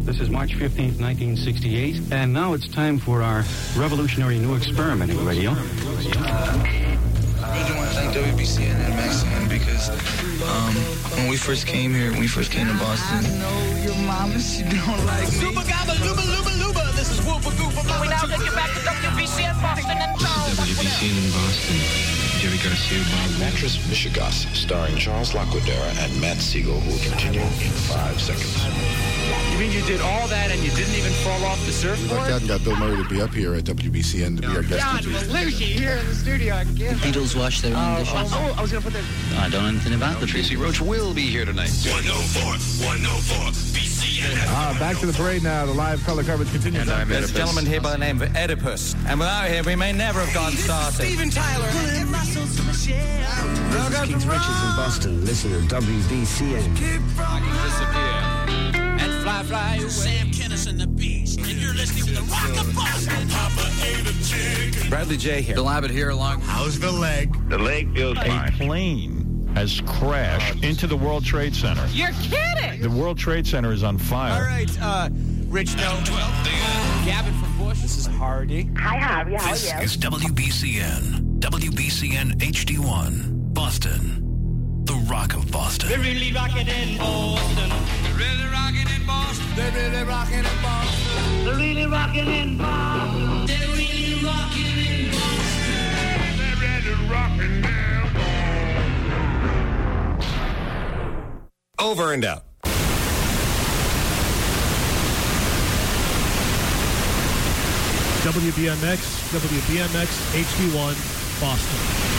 This is March 15th, 1968, and now it's time for our revolutionary new experiment in radio. I really want to thank WBCN and Maximum because when we first came here, when we first came to Boston. I know your mama, she don't like me. Super gabba, luba, luba, luba. This is Whoopa Goopa. We now take you back to WBCN Boston and Charles. WBCN in Boston. Jerry Garcia, Bob Mattress Michigas, starring Charles Laquadera and Matt Siegel, who will continue in 5 seconds. You mean you did all that and you didn't even fall off the surfboard? I got Bill Murray to be up here at WBCN to be our guest. God, Belushi here in the studio again. The Beatles wash their own dishes. I was going to put that. I don't know anything about the Tracy Roach will be here tonight. 104 BCN. Back to the parade now. The live color coverage continues. There's a gentleman here by the name of Oedipus. And without him, we may never have gone started. Steven Tyler. This is Keith Richards in Boston. Listen to WBCN. I can disappear. And fly away. Sam Kinison, the Beast. And you're listening to the Rock of Boston. Papa ate a chicken. Bradley J here. Bill Abbott here along. How's the leg? The leg feels fine. A plane has crashed into the World Trade Center. You're kidding. The World Trade Center is on fire. All right, Rich Stone. 12, Gavin from Bush. This is Hardy. Hi, Harvey. How are This you? is WBCN. WBCN HD1. Boston. The Rock of Boston. They're really rocking in Boston. They're really rocking in Boston. They're really rocking in Boston. They're really rocking in Boston. They're really rocking in Boston. They're really rocking now. Over and out. WBMX HD1, Boston.